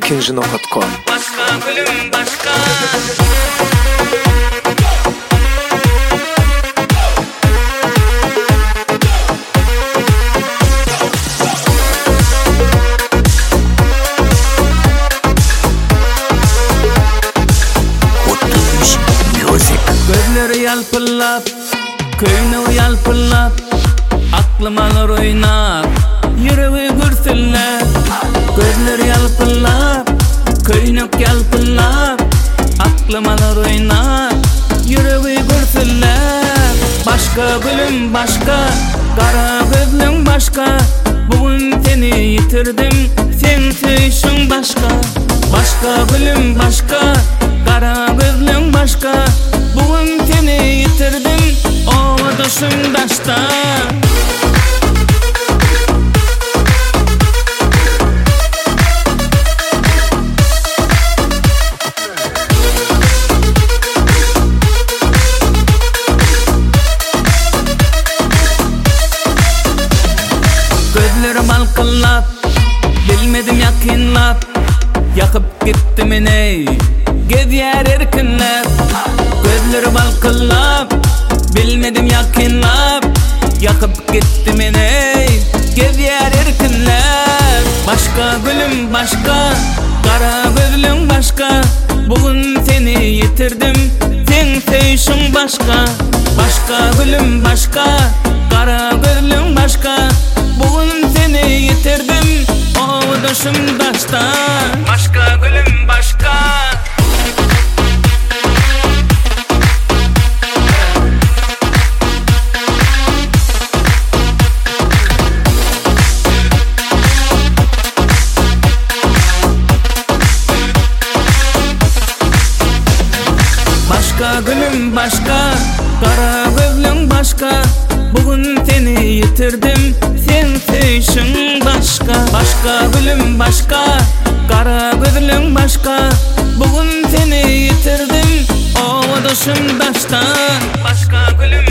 ekinji.com. Başka gülüm başka. Gözleri yalpıllap, köyünü yalpıllap, aklım alır oynap, yüreği gürsünler. Gözleri yalpıllap, köyünü yalpıllap, aklım alır oynap, yüreği gürsünler. Başka gülüm başka, kara gözlüm başka, bugün seni yitirdim, sen söysün başka. Başka gülüm başka, kara gözlüm başka, bugün seni yitirdim, o düşüm daşta. Gözlerim alkınlap, bilmedim yakinlap, yakıp gitti meni, gezyer erkinlap. Gözlerim alkınlap, bilmedim yakinlap, yakıp gitti meni, gezyer erkinlap. Başka gülüm başka, kara gözlüm başka, bugün seni yitirdim, sen söysün başka. Başka gülüm başka, kara gözlüm başka, bugün seni yitirdim, o düşüm daşta. Başka gülüm başka. Başka gülüm başka, kara gözlüm başka, bugün seni yitirdim, sen söysün başka. Başka gülüm başka, kara gözlüm başka, bugün seni yitirdim, o düşüm daşta. Başka gülüm